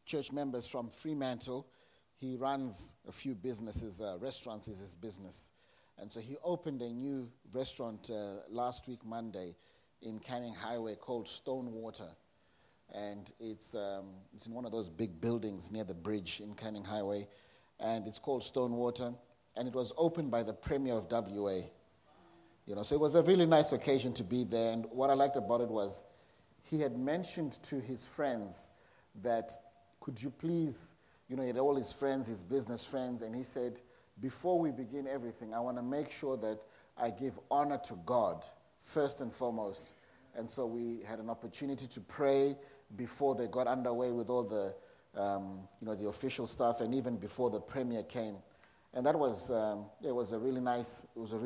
church members from Fremantle. He runs a few businesses, restaurants is his business. And so he opened a new restaurant last week, Monday, in Canning Highway called Stonewater. And it's in one of those big buildings near the bridge in Canning Highway. And it's called Stonewater. And it was opened by the Premier of WA. So it was a really nice occasion to be there. And what I liked about it was he had mentioned to his friends that, could you please, he had all his friends, his business friends, and he said, before we begin everything, I want to make sure that I give honor to God first and foremost. And so we had an opportunity to pray before they got underway with all the, the official stuff, and even before the Premier came. And that was, it was a really nice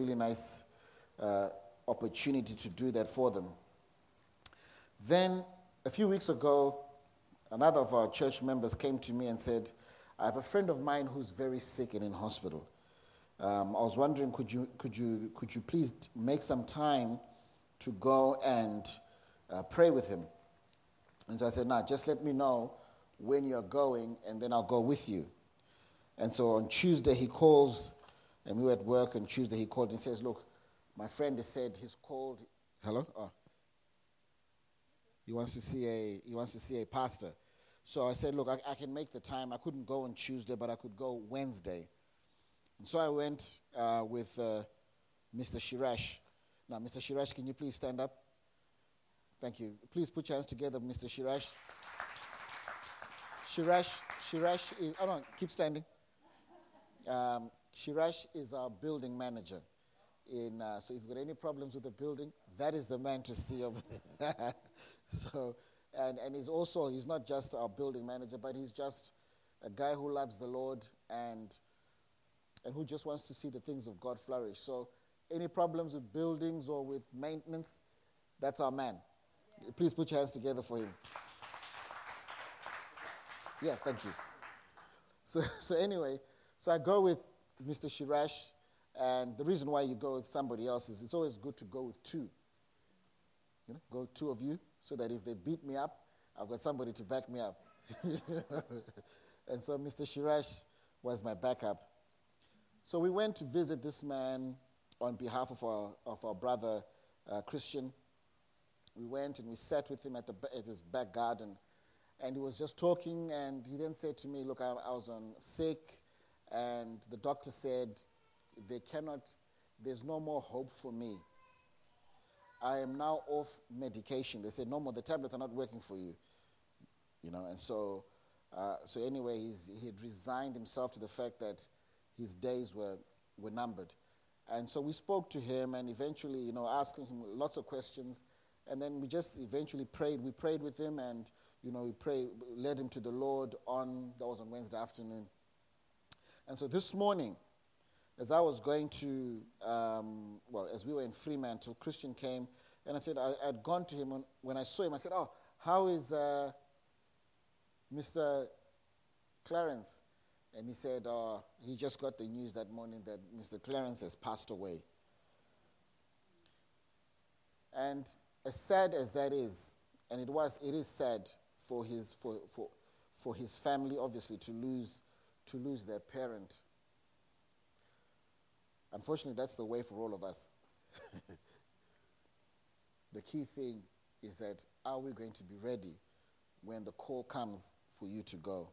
opportunity to do that for them. Then, a few weeks ago, another of our church members came to me and said, I have a friend of mine who's very sick and in hospital. I was wondering, could you please make some time to go and pray with him? And so I said, just let me know when you're going, and then I'll go with you. And so on Tuesday he calls, and we were at work. On Tuesday he called and says, look, my friend has said he's called. Hello? Oh. He wants to see a pastor. So I said, look, I can make the time. I couldn't go on Tuesday, but I could go Wednesday. And so I went with Mr. Shirash. Now, Mr. Shirash, can you please stand up? Thank you. Please put your hands together, Mr. Shirash. Shirash is, keep standing. Shirash is our building manager. So if you've got any problems with the building, that is the man to see over there. So, and he's not just our building manager, but he's just a guy who loves the Lord and who just wants to see the things of God flourish. So any problems with buildings or with maintenance, that's our man. Please put your hands together for him. Yeah, thank you. So anyway, I go with Mr. Shirash, and the reason why you go with somebody else is it's always good to go with two. Go two of you, so that if they beat me up, I've got somebody to back me up. And so Mr. Shirash was my backup. So we went to visit this man on behalf of our brother Christian. We went and we sat with him at his back garden, and he was just talking, and he then said to me, look, I was on sick, and the doctor said, there's no more hope for me. I am now off medication. They said, no more, the tablets are not working for you. And so anyway, he had resigned himself to the fact that his days were numbered. And so we spoke to him and eventually, asking him lots of questions. And then we just eventually prayed. We prayed with him and, led him to the Lord that was on Wednesday afternoon. And so this morning, as I was going to, as we were in Fremantle, Christian came, and I said, I'd gone to him. When I saw him, I said, how is Mr. Clarence? And he said, he just got the news that morning that Mr. Clarence has passed away. And as sad as that is, and it is sad for his family, obviously, to lose their parent. Unfortunately, that's the way for all of us. The key thing is that, are we going to be ready when the call comes for you to go?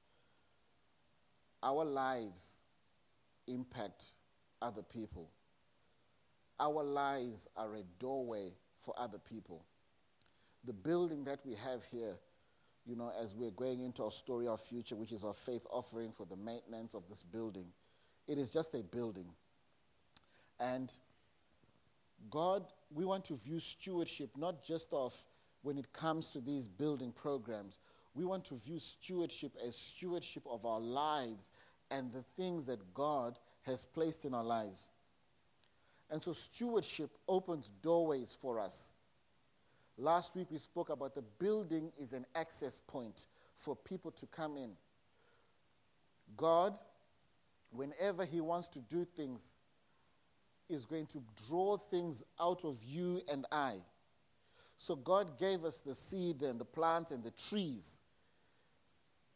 Our lives impact other people. Our lives are a doorway for other people. The building that we have here, as we're going into our story, our future, which is our faith offering for the maintenance of this building, it is just a building. And God, we want to view stewardship not just of when it comes to these building programs. We want to view stewardship as stewardship of our lives and the things that God has placed in our lives. And so stewardship opens doorways for us. Last week we spoke about the building is an access point for people to come in. God, whenever he wants to do things, is going to draw things out of you and I. So God gave us the seed and the plants and the trees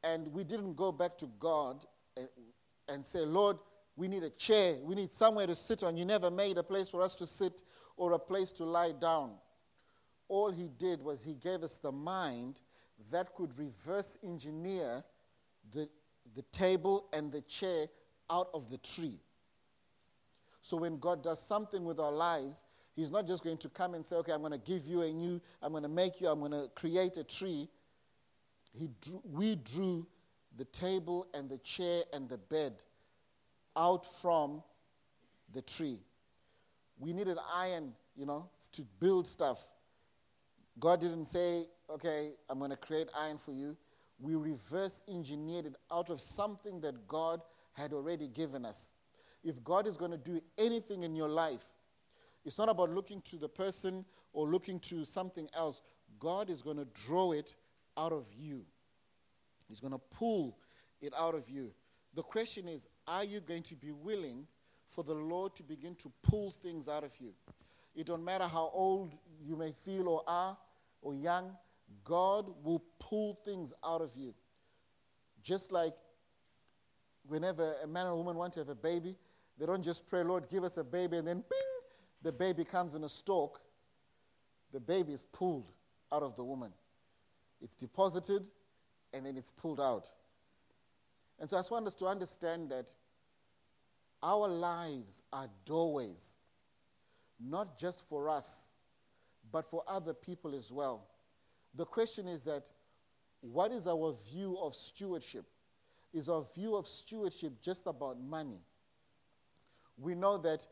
and we didn't go back to God and say, Lord, we need a chair. We need somewhere to sit on. You never made a place for us to sit or a place to lie down. All he did was he gave us the mind that could reverse engineer the table and the chair out of the tree. So when God does something with our lives, he's not just going to come and say, okay, I'm going to give you I'm going to create a tree. We drew the table and the chair and the bed out from the tree. We needed iron, to build stuff. God didn't say, okay, I'm going to create iron for you. We reverse engineered it out of something that God had already given us. If God is going to do anything in your life, it's not about looking to the person or looking to something else. God is going to draw it out of you. He's going to pull it out of you. The question is, are you going to be willing for the Lord to begin to pull things out of you? It don't matter how old you may feel or are or young, God will pull things out of you. Just like whenever a man or woman want to have a baby, they don't just pray, Lord, give us a baby, and then bing, the baby comes in a stalk. The baby is pulled out of the woman. It's deposited, and then it's pulled out. And so I just want us to understand that our lives are doorways, not just for us, but for other people as well. The question is that, what is our view of stewardship? Is our view of stewardship just about money? We know that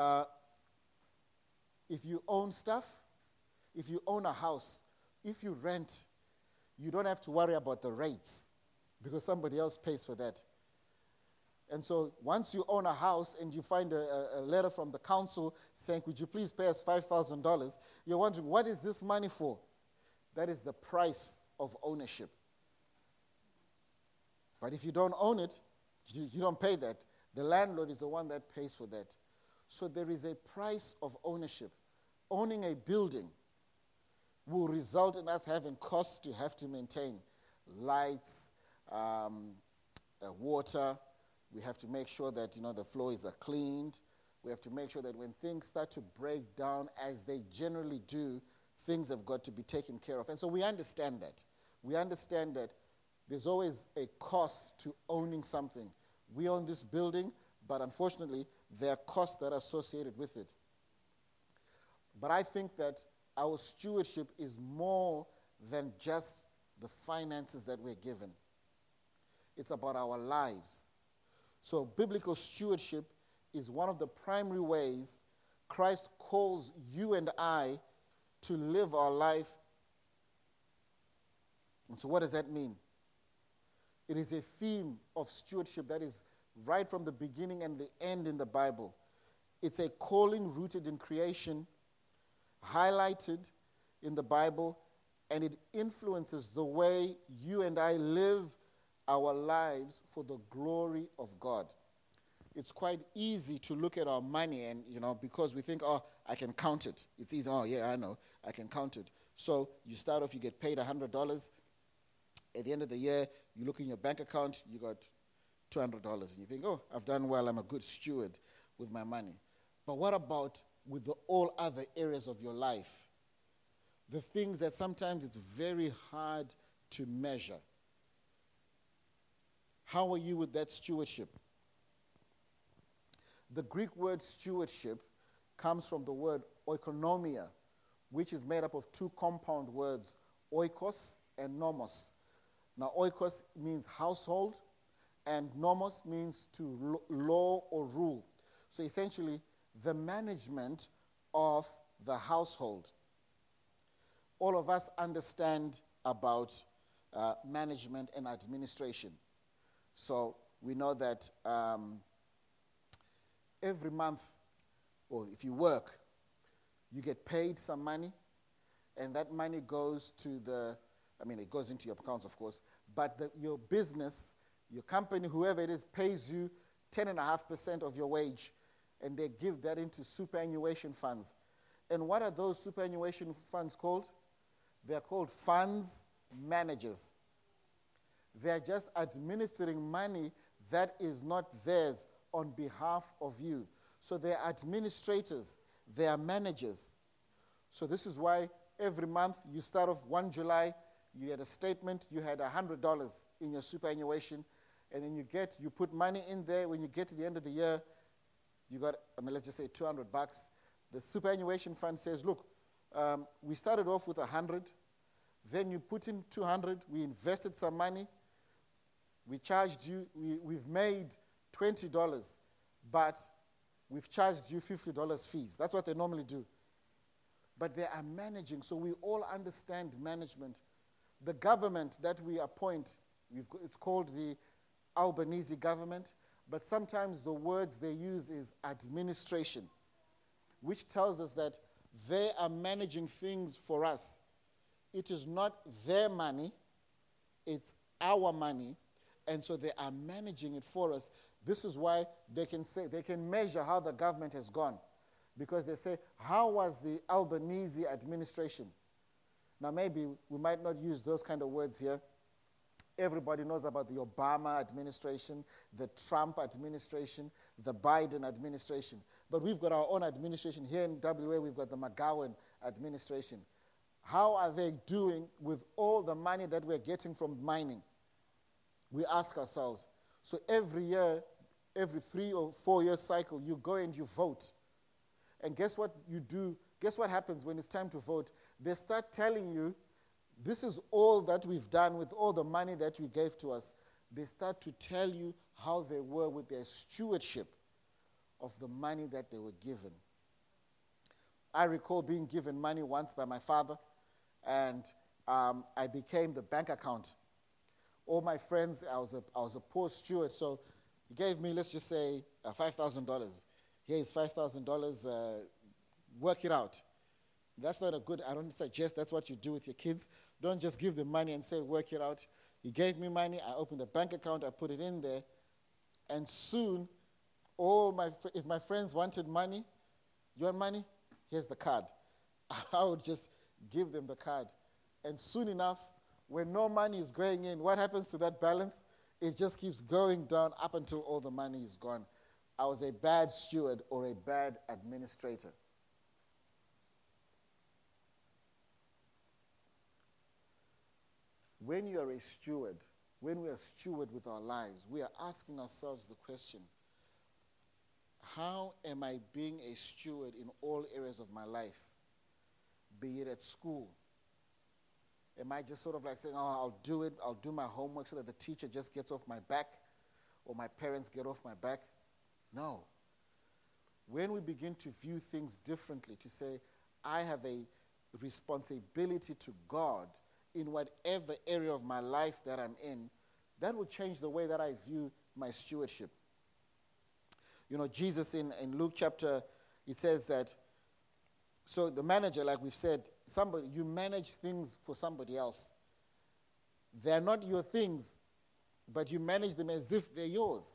if you own stuff, if you own a house, if you rent, you don't have to worry about the rates because somebody else pays for that. And so once you own a house and you find a letter from the council saying, could you please pay us $5,000, you're wondering, what is this money for? That is the price of ownership. But if you don't own it, you don't pay that. The landlord is the one that pays for that. So there is a price of ownership. Owning a building will result in us having costs to have to maintain. Lights, water. We have to make sure that the floors are cleaned. We have to make sure that when things start to break down, as they generally do, things have got to be taken care of. And so we understand that. We understand that there's always a cost to owning something. We own this building, but unfortunately, there are costs that are associated with it. But I think that our stewardship is more than just the finances that we're given. It's about our lives. So biblical stewardship is one of the primary ways Christ calls you and I to live our life. And so what does that mean? It is a theme of stewardship that is right from the beginning and the end in the Bible. It's a calling rooted in creation, highlighted in the Bible, and it influences the way you and I live our lives for the glory of God. It's quite easy to look at our money and, because we think, oh, I can count it. It's easy. Oh, yeah, I know. I can count it. So you start off, you get paid $100. At the end of the year, you look in your bank account, you got $200. And you think, oh, I've done well. I'm a good steward with my money. But what about with all other areas of your life? The things that sometimes it's very hard to measure. How are you with that stewardship? The Greek word stewardship comes from the word oikonomia, which is made up of two compound words, oikos and nomos. Now, oikos means household, and nomos means to law or rule. So essentially, the management of the household. All of us understand about management and administration. So we know that every month, or if you work, you get paid some money, and that money goes to it goes into your accounts, of course, but your business, your company, whoever it is, pays you 10.5% of your wage, and they give that into superannuation funds. And what are those superannuation funds called? They're called funds managers. They are just administering money that is not theirs on behalf of you. So they are administrators. They are managers. So this is why every month you start off 1 July, you had a statement, you had $100 in your superannuation, and then you put money in there. When you get to the end of the year, you got, let's just say $200. The superannuation fund says, look, we started off with 100, then you put in 200, we invested some money, we charged you, we've made $20, but we've charged you $50 fees. That's what they normally do. But they are managing, so we all understand management. The government that we appoint, it's called the Albanese government, but sometimes the words they use is administration, which tells us that they are managing things for us. It is not their money, it's our money, and so they are managing it for us. This is why they can measure how the government has gone, because they say, how was the Albanese administration? Now maybe we might not use those kind of words here. Everybody knows about the Obama administration, the Trump administration, the Biden administration. But we've got our own administration. Here in WA, we've got the McGowan administration. How are they doing with all the money that we're getting from mining? We ask ourselves. So every year, every 3 or 4 year cycle, you go and you vote. And guess what you do? Guess what happens when it's time to vote? They start telling you, this is all that we've done with all the money that you gave to us. They start to tell you how they were with their stewardship of the money that they were given. I recall being given money once by my father, and I became the bank account. All my friends, I was a poor steward, so he gave me, let's just say, $5,000. Here is $5,000, work it out. That's not a good, I don't suggest that's what you do with your kids. Don't just give them money and say, work it out. He gave me money, I opened a bank account, I put it in there, and soon, if my friends wanted money, you want money? Here's the card. I would just give them the card. And soon enough, when no money is going in, what happens to that balance? It just keeps going down up until all the money is gone. I was a bad steward or a bad administrator. When you are a steward, when we are steward with our lives, we are asking ourselves the question, how am I being a steward in all areas of my life? Be it at school. Am I just sort of like saying, I'll do my homework so that the teacher just gets off my back or my parents get off my back? No. When we begin to view things differently, to say, I have a responsibility to God in whatever area of my life that I'm in, that will change the way that I view my stewardship. You know, Jesus in Luke chapter, it says that, so the manager, like we've said, you manage things for somebody else. They're not your things, but you manage them as if they're yours.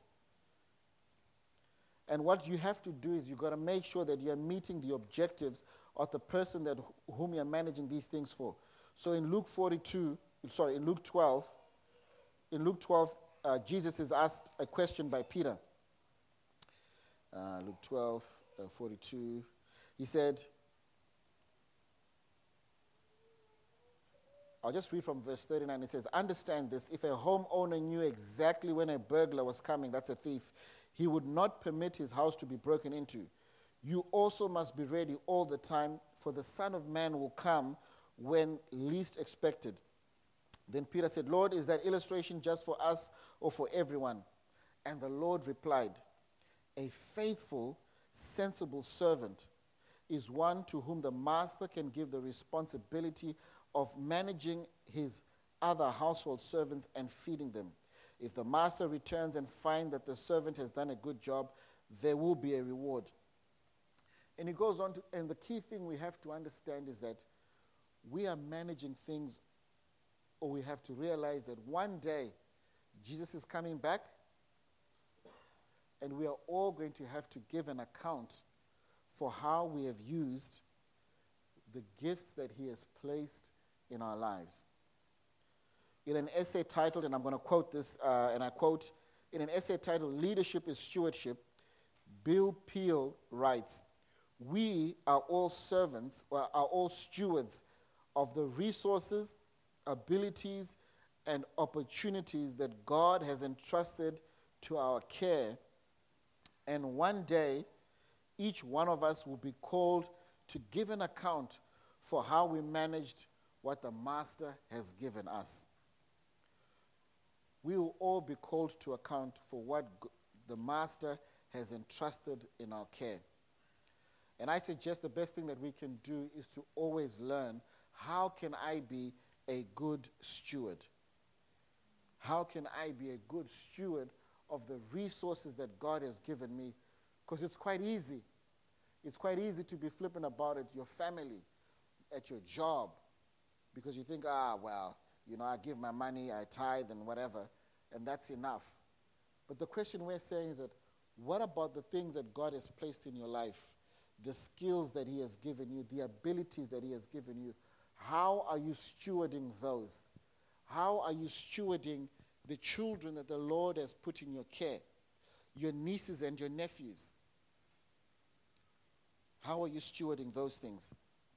And what you have to do is you've got to make sure that you're meeting the objectives of the person whom you're managing these things for. So in Luke 12, Jesus is asked a question by Peter. Luke 12, 42. He said, I'll just read from verse 39. It says, understand this, if a homeowner knew exactly when a burglar was coming, that's a thief, he would not permit his house to be broken into. You also must be ready all the time, for the Son of Man will come when least expected. Then Peter said, Lord, is that illustration just for us or for everyone? And the Lord replied, a faithful, sensible servant is one to whom the master can give the responsibility of managing his other household servants and feeding them. If the master returns and finds that the servant has done a good job, there will be a reward. And he goes on to, and the key thing we have to understand is that we are managing things, or we have to realize that one day Jesus is coming back, and we are all going to have to give an account for how we have used the gifts that he has placed in our lives. in an essay titled, and I'm going to quote this, and I quote, in an essay titled, Leadership is Stewardship, Bill Peel writes, "We are all servants, or are all stewards of the resources, abilities, and opportunities that God has entrusted to our care. And one day, each one of us will be called to give an account for how we managed what the Master has given us." We will all be called to account for what the Master has entrusted in our care. And I suggest the best thing that we can do is to always learn, how can I be a good steward? How can I be a good steward of the resources that God has given me? Because it's quite easy. It's quite easy to be flippant about it, your family, at your job, because you think, I give my money, I tithe and whatever, and that's enough. But the question we're saying is that, what about the things that God has placed in your life, the skills that he has given you, the abilities that he has given you? How are you stewarding those? How are you stewarding the children that the Lord has put in your care, your nieces and your nephews? How are you stewarding those things?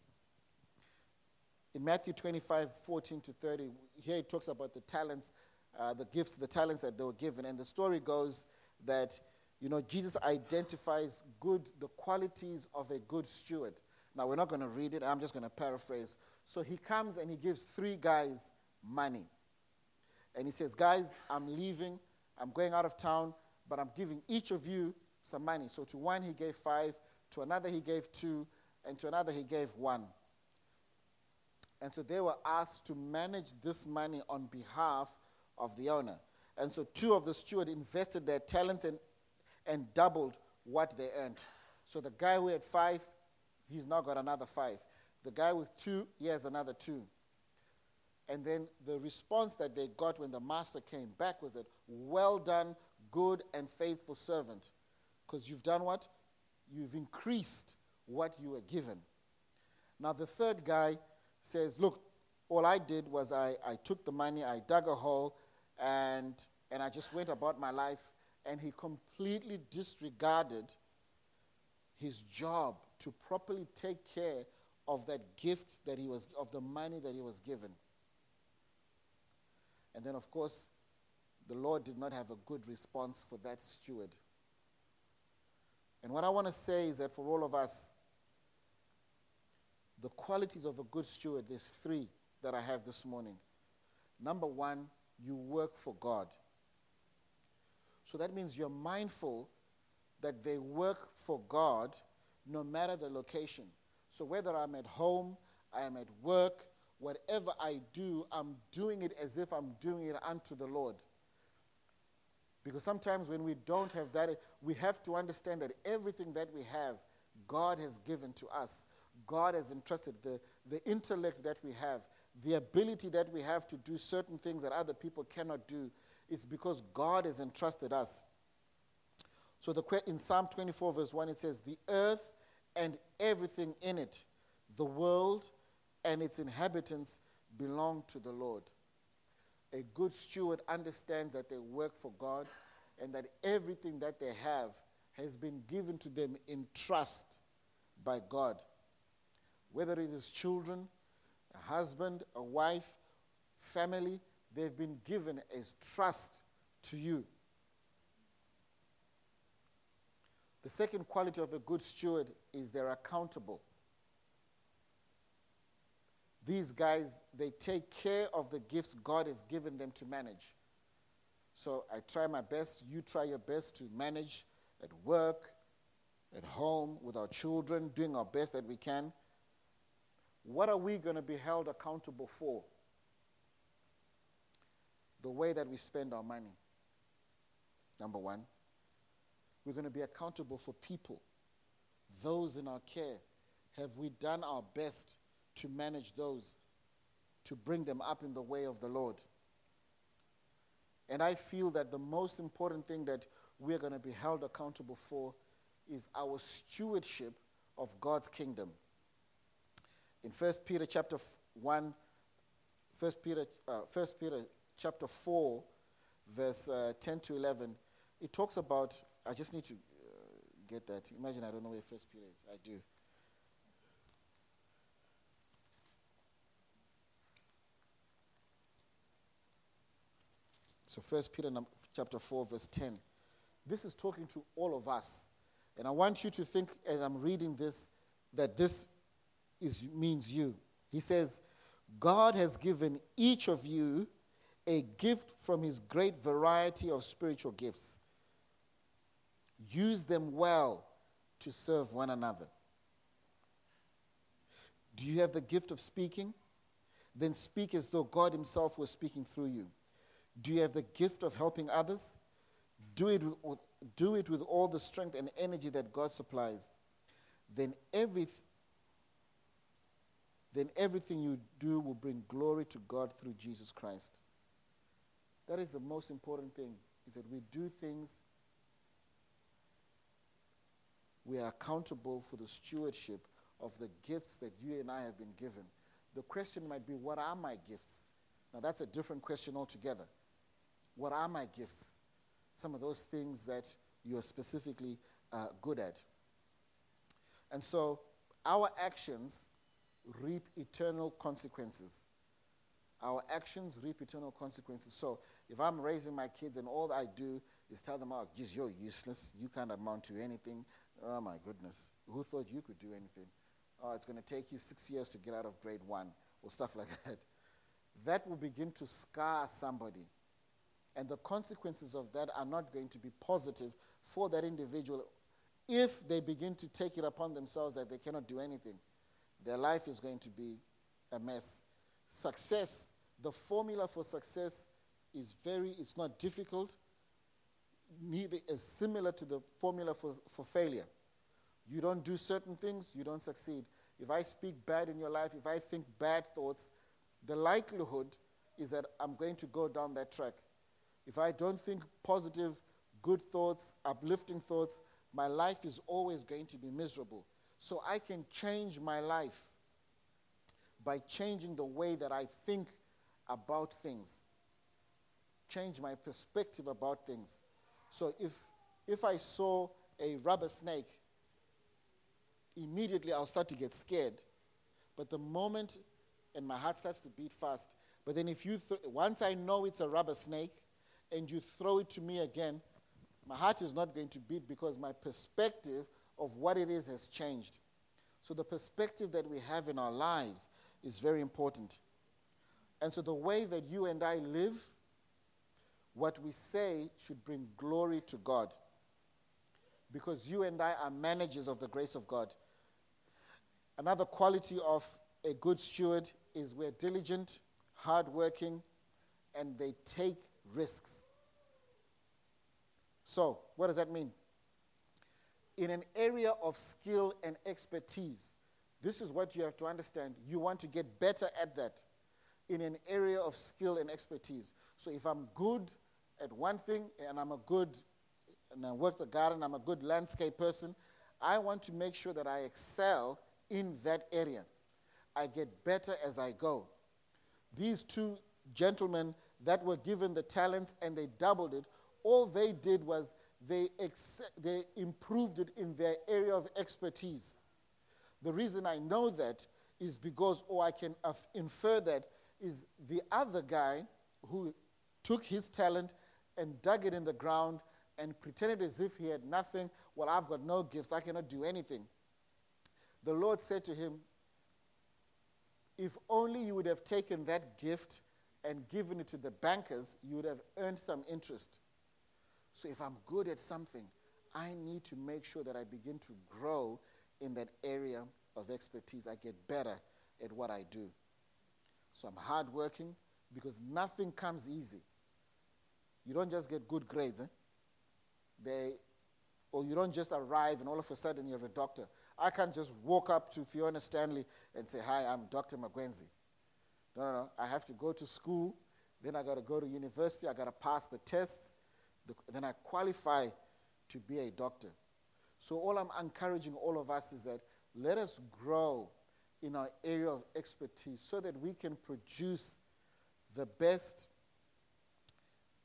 In Matthew 25:14-30, here it talks about the talents, the gifts, the talents that they were given. And the story goes that, Jesus identifies the qualities of a good steward. Now, we're not going to read it. I'm just going to paraphrase. So he comes and he gives 3 guys money. And he says, "Guys, I'm leaving. I'm going out of town, but I'm giving each of you some money." So to one he gave 5, to another he gave 2, and to another he gave 1. And so they were asked to manage this money on behalf of the owner. And so 2 of the steward invested their talents and doubled what they earned. So the guy who had 5, he's now got another 5. The guy with 2, he has another 2. And then the response that they got when the master came back was that, "Well done, good and faithful servant." Because you've done what? You've increased what you were given. Now the 3rd guy says, "Look, all I did was I took the money, I dug a hole, and I just went about my life." And he completely disregarded his job to properly take care of that gift that of the money that he was given. And then, of course, the Lord did not have a good response for that steward. And what I want to say is that for all of us, the qualities of a good steward, there's 3 that I have this morning. Number 1, you work for God. So that means you're mindful that they work for God no matter the location. So whether I'm at home, I am at work, whatever I do, I'm doing it as if I'm doing it unto the Lord. Because sometimes when we don't have that, we have to understand that everything that we have, God has given to us. God has entrusted the intellect that we have, the ability that we have to do certain things that other people cannot do. It's because God has entrusted us. So in Psalm 24 verse 1 it says, "The earth and everything in it, the world and its inhabitants belong to the Lord." A good steward understands that they work for God and that everything that they have has been given to them in trust by God. Whether it is children, a husband, a wife, family, they've been given as trust to you. The second quality of a good steward is they're accountable. These guys, they take care of the gifts God has given them to manage. So I try my best, you try your best to manage at work, at home, with our children, doing our best that we can. What are we going to be held accountable for? The way that we spend our money. Number 1. We're going to be accountable for people, those in our care. Have we done our best to manage those, to bring them up in the way of the Lord? And I feel that the most important thing that we're going to be held accountable for is our stewardship of God's kingdom. In 1 Peter chapter 1, 1 Peter chapter 4, verse 10 to 11, it talks about, I just need to get that. Imagine I don't know where 1 Peter is. I do. So 1 Peter chapter 4, verse 10. This is talking to all of us. And I want you to think as I'm reading this, that this means you. He says, God has given each of you a gift from his great variety of spiritual gifts. Use them well to serve one another. Do you have the gift of speaking? Then speak as though God himself was speaking through you. Do you have the gift of helping others? Do it with all the strength and energy that God supplies. Then everything you do will bring glory to God through Jesus Christ. That is the most important thing, is that we do things, we are accountable for the stewardship of the gifts that you and I have been given. The question might be, what are my gifts? Now that's a different question altogether. What are my gifts? Some of those things that you are specifically good at. And so our actions reap eternal consequences. Our actions reap eternal consequences. So if I'm raising my kids and all I do is tell them, oh, geez, you're useless. You can't amount to anything. Oh, my goodness. Who thought you could do anything? Oh, it's going to take you 6 years to get out of grade 1 or stuff like that. That will begin to scar somebody. And the consequences of that are not going to be positive for that individual if they begin to take it upon themselves that they cannot do anything. Their life is going to be a mess. Success, the formula for success it's not difficult, neither is similar to the formula for failure. You don't do certain things, you don't succeed. If I speak bad in your life, if I think bad thoughts, the likelihood is that I'm going to go down that track. If I don't think positive, good thoughts, uplifting thoughts, my life is always going to be miserable. So I can change my life by changing the way that I think about things. Change my perspective about things. So if I saw a rubber snake, immediately I'll start to get scared. But the moment, and my heart starts to beat fast, but then once I know it's a rubber snake, and you throw it to me again, my heart is not going to beat because my perspective of what it is has changed. So the perspective that we have in our lives is very important. And so the way that you and I live, what we say should bring glory to God. Because you and I are managers of the grace of God. Another quality of a good steward is we're diligent, hardworking, and they take risks. So, what does that mean? In an area of skill and expertise, this is what you have to understand. You want to get better at that in an area of skill and expertise. So if I'm good at one thing and I work the garden, I'm a good landscape person, I want to make sure that I excel in that area. I get better as I go. These two gentlemen that were given the talents and they doubled it, all they did was they improved it in their area of expertise. The reason I know that is because, or I can infer that, is the other guy who took his talent and dug it in the ground and pretended as if he had nothing. Well, I've got no gifts. I cannot do anything. The Lord said to him, if only you would have taken that gift and given it to the bankers, you would have earned some interest. So if I'm good at something, I need to make sure that I begin to grow in that area of expertise. I get better at what I do. So I'm hardworking because nothing comes easy. You don't just get good grades. Or you don't just arrive and all of a sudden you're a doctor. I can't just walk up to Fiona Stanley and say, hi, I'm Dr. Magwenzi. No. I have to go to school. Then I got to go to university. I got to pass the tests. Then I qualify to be a doctor. So all I'm encouraging all of us is that let us grow in our area of expertise so that we can produce the best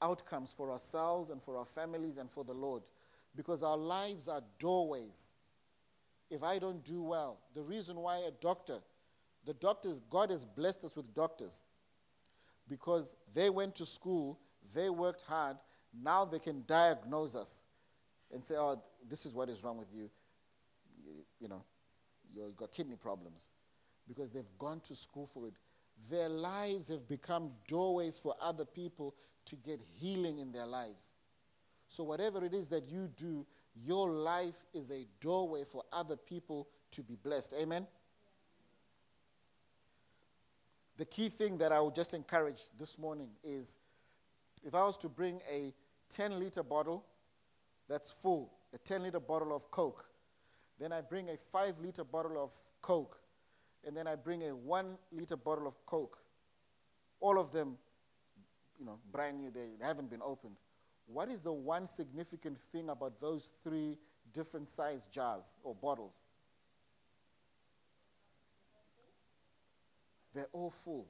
outcomes for ourselves and for our families and for the Lord. Because our lives are doorways. If I don't do well, the reason why the doctors, God has blessed us with doctors because they went to school, they worked hard, now they can diagnose us and say, oh, this is what is wrong with you. You've got kidney problems because they've gone to school for it. Their lives have become doorways for other people to get healing in their lives. So whatever it is that you do, your life is a doorway for other people to be blessed. Amen? The key thing that I would just encourage this morning is if I was to bring a 10-liter bottle that's full, a 10-liter bottle of Coke, then I bring a 5-liter bottle of Coke, and then I bring a 1-liter bottle of Coke. All of them, brand new, they haven't been opened. What is the one significant thing about those 3 different size jars or bottles? They're all full.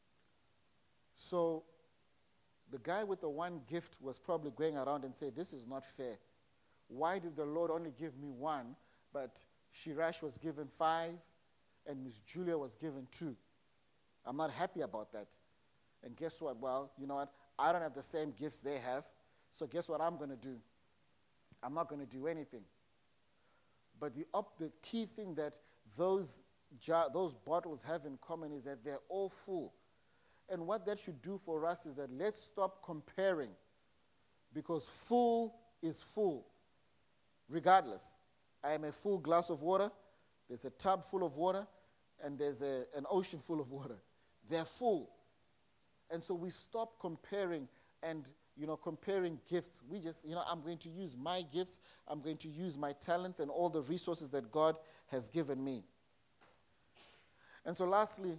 So the guy with the one gift was probably going around and said, this is not fair. Why did the Lord only give me 1, but Shirash was given 5 and Miss Julia was given 2? I'm not happy about that. And guess what? Well, you know what? I don't have the same gifts they have. So guess what I'm going to do? I'm not going to do anything. But the key thing that those bottles have in common is that they're all full. And what that should do for us is that let's stop comparing, because full is full, regardless. I am a full glass of water, there's a tub full of water, and there's an ocean full of water. They're full. And so we stop comparing and comparing gifts. We just, I'm going to use my gifts, I'm going to use my talents and all the resources that God has given me. And so lastly,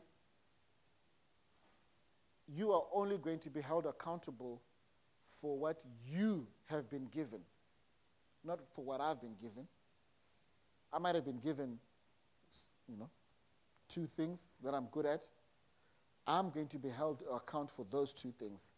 you are only going to be held accountable for what you have been given, not for what I've been given. I might have been given, 2 things that I'm good at. I'm going to be held to account for those 2 things.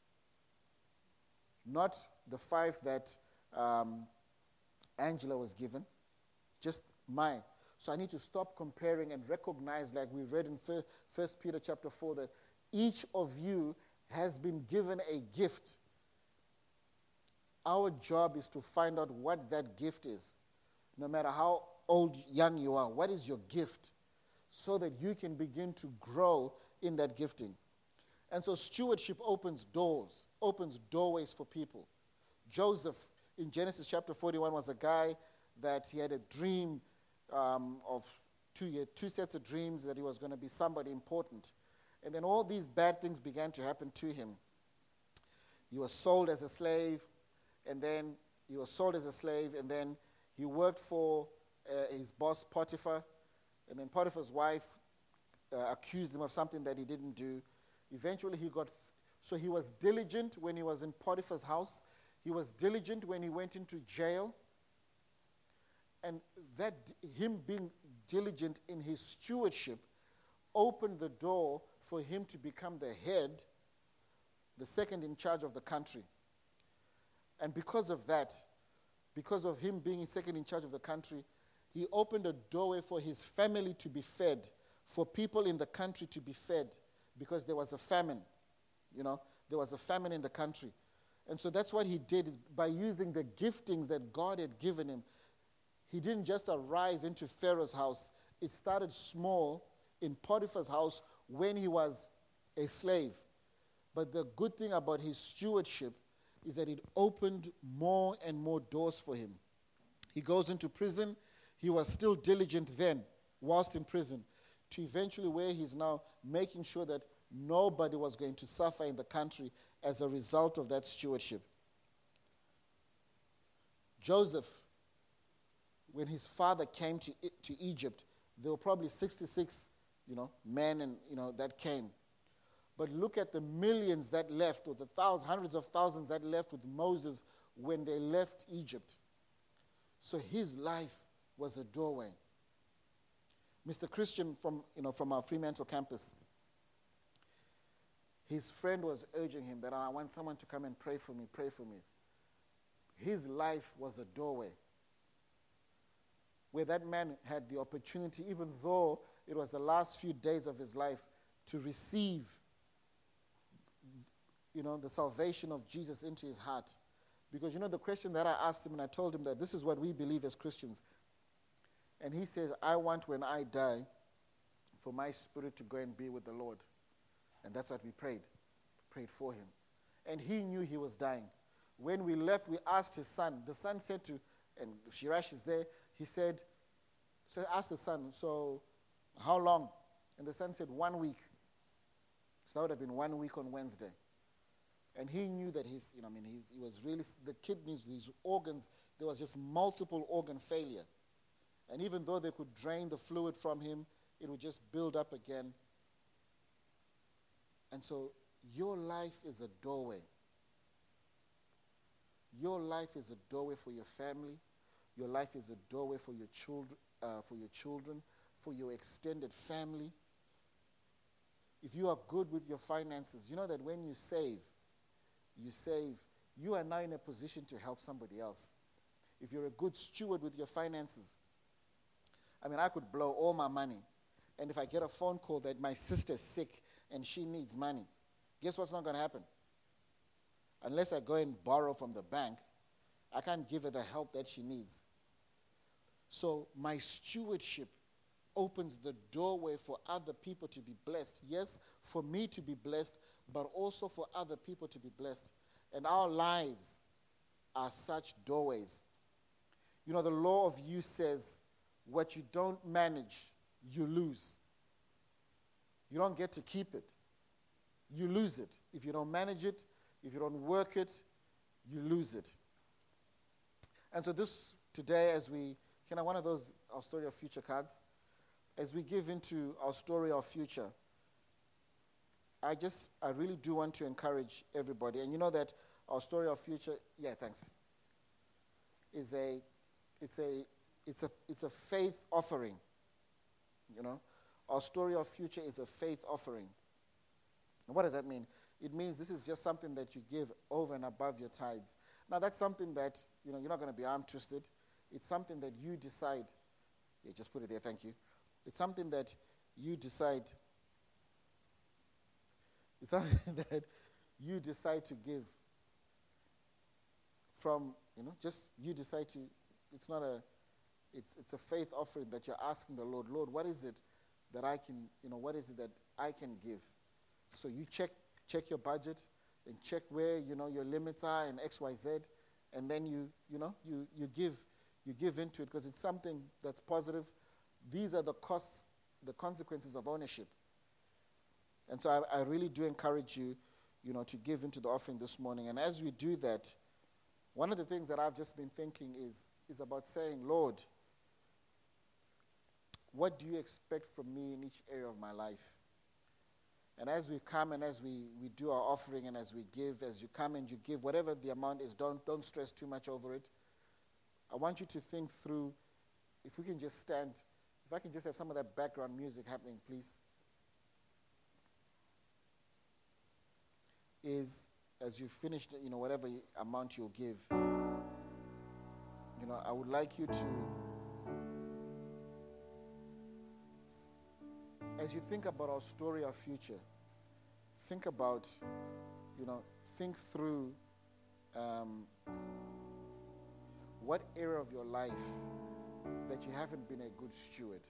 Not the 5 that Angela was given, just mine. So I need to stop comparing and recognize, like we read in 1 Peter chapter 4, that each of you has been given a gift. Our job is to find out what that gift is. No matter how old, young you are, what is your gift? So that you can begin to grow in that gifting. And so stewardship opens doorways for people. Joseph, in Genesis chapter 41, was a guy that he had a dream of 2 sets of dreams that he was going to be somebody important. And then all these bad things began to happen to him. He was sold as a slave, and then he worked for his boss Potiphar, and then Potiphar's wife accused him of something that he didn't do. Eventually so he was diligent when he was in Potiphar's house. He was diligent when he went into jail. And that him being diligent in his stewardship opened the door for him to become the head, the second in charge of the country. And because of that, because of him being second in charge of the country, he opened a doorway for his family to be fed, for people in the country to be fed, because there was a famine. There was a famine in the country. And so that's what he did, is by using the giftings that God had given him. He didn't just arrive into Pharaoh's house. It started small in Potiphar's house when he was a slave. But the good thing about his stewardship is that it opened more and more doors for him. He goes into prison. He was still diligent then, whilst in prison, to eventually where he's now making sure that nobody was going to suffer in the country as a result of that stewardship. Joseph, when his father came to Egypt, there were probably 66, men and that came. But look at the millions that left, or the hundreds of thousands that left with Moses when they left Egypt. So his life was a doorway. Mr. Christian from our Fremantle campus, His friend was urging him that, I want someone to come and pray for me, pray for me. His life was a doorway where that man had the opportunity, even though it was the last few days of his life, to receive, the salvation of Jesus into his heart. Because, the question that I asked him, and I told him that this is what we believe as Christians. And he says, I want, when I die, for my spirit to go and be with the Lord. And that's what we prayed for him. And he knew he was dying. When we left, we asked his son. The son said to, and Shirash is there, he said, so asked the son, so how long? And the son said, 1 week. So that would have been 1 week on Wednesday. And he knew that he was really, the kidneys, his organs, there was just multiple organ failure. And even though they could drain the fluid from him, it would just build up again. And so your life is a doorway. Your life is a doorway for your family. Your life is a doorway for your children, for your extended family. If you are good with your finances, you know that when you save, you are now in a position to help somebody else. If you're a good steward with your finances, I could blow all my money. And if I get a phone call that my sister's sick and she needs money, guess what's not going to happen? Unless I go and borrow from the bank, I can't give her the help that she needs. So my stewardship opens the doorway for other people to be blessed. Yes, for me to be blessed, but also for other people to be blessed. And our lives are such doorways. The law of use says, what you don't manage, you lose. You don't get to keep it. You lose it. If you don't manage it, if you don't work it, you lose it. And so today, can I one of those, our story of future cards? As we give into our story of future, I really do want to encourage everybody. And you know that our story of future, it's a faith offering. Our story of future is a faith offering. And what does that mean? It means this is just something that you give over and above your tithes. Now that's something that, you're not going to be arm twisted. It's something that you decide. Yeah, just put it there, thank you. It's something that you decide. It's something that you decide to give from, just you decide to, it's a faith offering that you're asking the Lord, what is it that I can, what is it that I can give? So you check your budget and check where, your limits are and X, Y, Z, and then you give into it because it's something that's positive. These are the costs, the consequences of ownership. And so I really do encourage you, to give into the offering this morning. And as we do that, one of the things that I've just been thinking is about saying, Lord, what do you expect from me in each area of my life? And as we come and as we do our offering and as we give, as you come and you give, whatever the amount is, don't stress too much over it. I want you to think through, if we can just stand, if I can just have some of that background music happening, please. Is, as you finish, whatever amount you'll give, I would like you to, as you think about our story, our future, think about, think through what area of your life that you haven't been a good steward.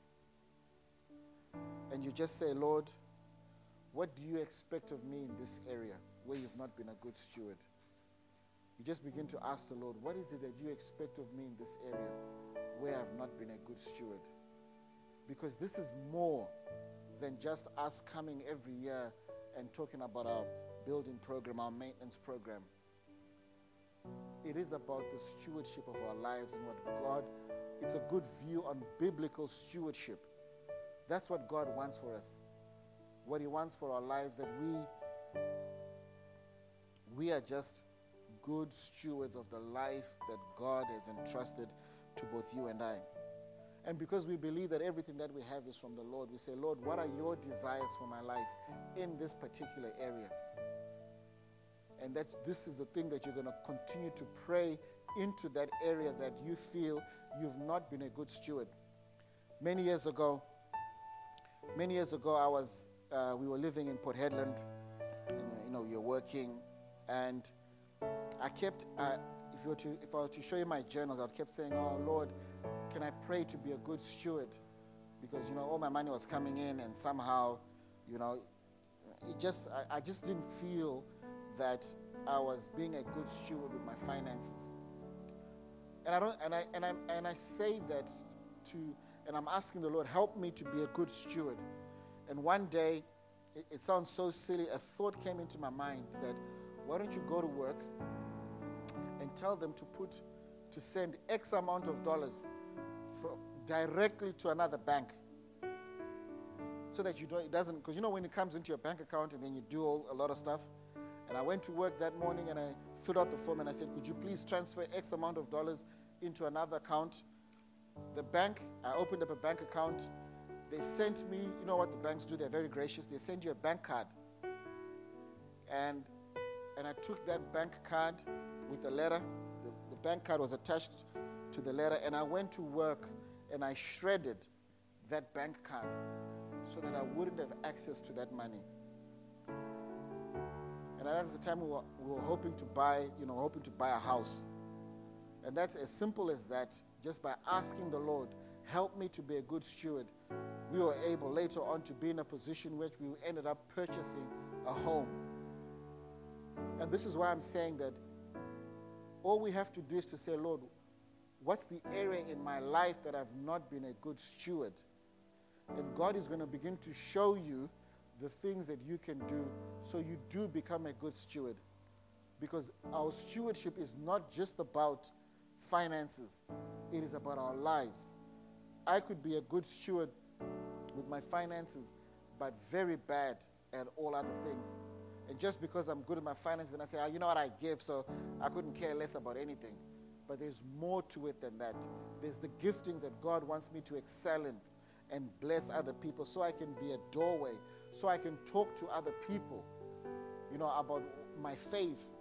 And you just say, Lord, what do you expect of me in this area where you've not been a good steward? You just begin to ask the Lord, what is it that you expect of me in this area where I've not been a good steward? Because this is more than just us coming every year and talking about our building program, our maintenance program. It is about the stewardship of our lives and what God, it's a good view on biblical stewardship. That's what God wants for us. What he wants for our lives, that we are just good stewards of the life that God has entrusted to both you and I. And because we believe that everything that we have is from the Lord, we say, Lord, what are your desires for my life in this particular area? And that this is the thing that you're going to continue to pray into that area that you feel you've not been a good steward. Many years ago, we were living in Port Hedland, and, you're working, and I kept, if I were to show you my journals, I kept saying, oh Lord, can I pray to be a good steward? Because, all my money was coming in, and somehow, I just didn't feel that I was being a good steward with my finances. And I say that and I'm asking the Lord, help me to be a good steward. And one day, it sounds so silly, a thought came into my mind that, why don't you go to work and tell them to send X amount of dollars directly to another bank, so that it doesn't, because when it comes into your bank account and then you do a lot of stuff. And I went to work that morning and I filled out the form and I said, could you please transfer X amount of dollars into another account? The bank, I opened up a bank account. They sent me, you know what the banks do, they're very gracious. They send you a bank card. And I took that bank card with a letter. The bank card was attached to the letter, and I went to work and I shredded that bank card so that I wouldn't have access to that money. And that was the time we were hoping to buy a house. And that's as simple as that. Just by asking the Lord, help me to be a good steward, we were able later on to be in a position where we ended up purchasing a home. And this is why I'm saying that all we have to do is to say, Lord, what's the area in my life that I've not been a good steward? And God is going to begin to show you the things that you can do so you do become a good steward. Because our stewardship is not just about finances. It is about our lives. I could be a good steward with my finances, but very bad at all other things. And just because I'm good at my finances, and I say, you know what, I give, so I couldn't care less about anything. But there's more to it than that. There's the giftings that God wants me to excel in and bless other people, so I can be a doorway, so I can talk to other people, about my faith,